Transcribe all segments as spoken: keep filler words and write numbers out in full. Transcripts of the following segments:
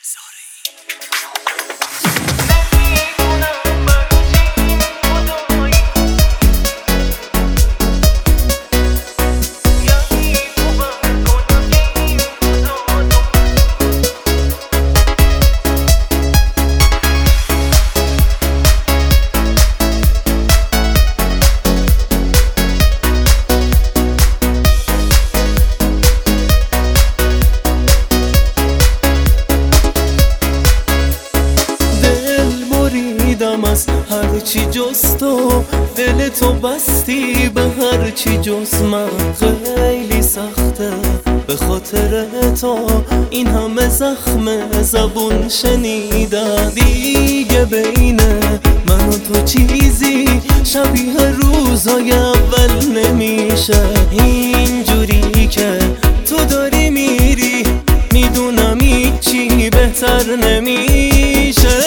از هرچی جز تو، دل تو بستی به هرچی جز من. خیلی سخته به خاطر تو این همه زخم زبون شنیدن. دیگه بین من و تو چیزی شبیه روزای اول نمیشه. اینجوری که تو داری میری میدونم هیچی بهتر نمیشه.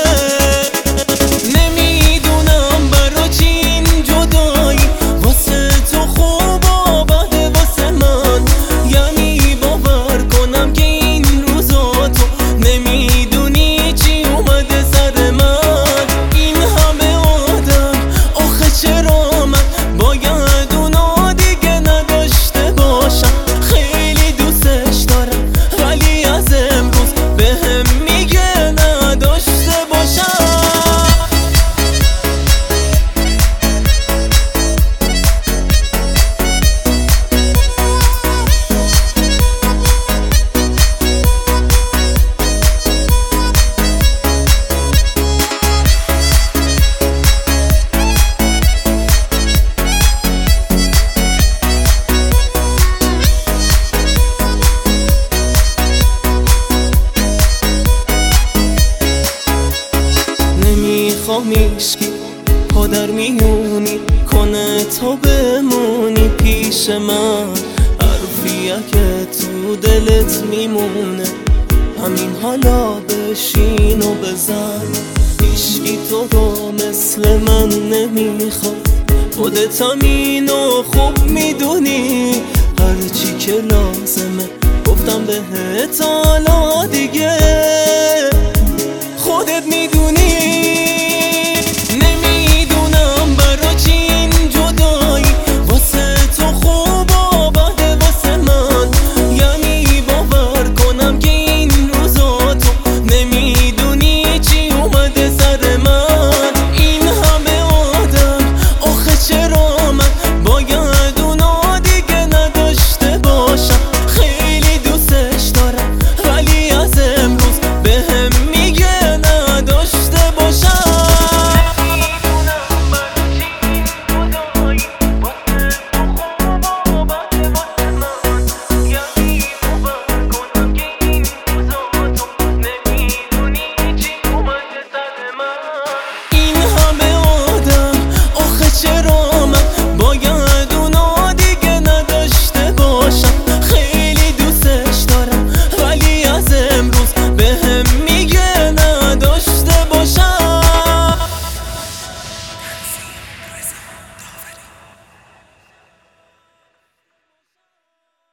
میشکی پا در میونی کنه تو بمونی پیش من. حرفیه که تو دلت میمونه همین حالا بشین و بزن. هیچکی تو رو مثل من نمیخواد، خودت همینو خوب میدونی. هرچی که لازمه گفتم بهت حالا دیگه